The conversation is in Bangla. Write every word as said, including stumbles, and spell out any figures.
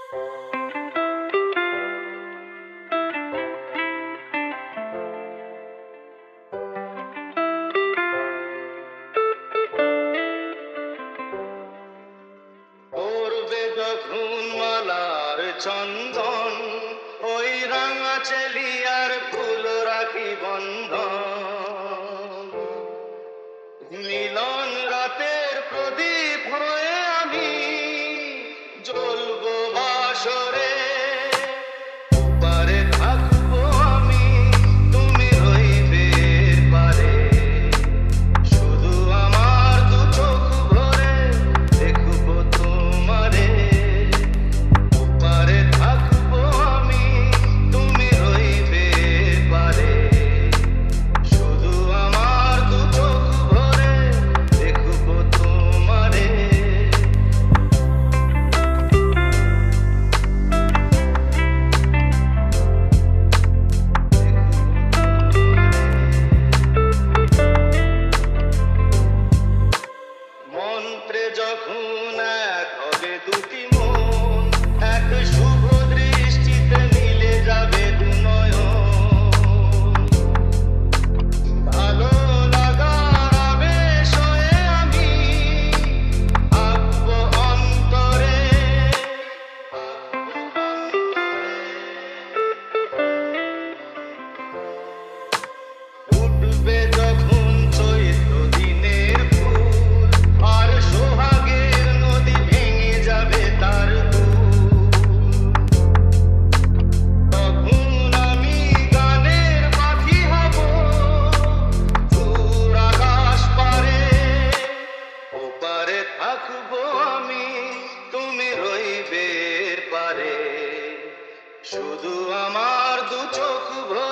পড়বে যখন মালার চন্দন, ওই রাঙা চেলিয়ার ফুল রাখি বন্ধন। মিলন রাতের প্রদীপ হয়ে আমি জ্বলবো বাসরে। পারে থাকবো আমি, তুমি রইবে পারে। শুধু আমার দু চোখ ভরে দেখবো তোমারে। পারে থাকবো আমি, তুমি রইবে পারে। শুধু আমার দু চোখ ভরে দেখবো তোমারে। মন্ত্রে যখন এক হবে দুটি মন, এক শুভ দৃষ্টিতে মিলে যাবে দু নয়ন। ভালো লাগার আবেশ হয়ে আমি আঁকবো অন্তরে, আঁকবো অন্তরে। উঠবে যখন চৈত্র দিনের ফুল, আর সোহাগের নদী ভেঙে যাবে তার দুল। তখন আমি গানের পাখি হব দূর আকাশ পারে। ওপারে থাকবো আমি, তুমি রইবে পারে। শুধু আমার দু চোখ ভরে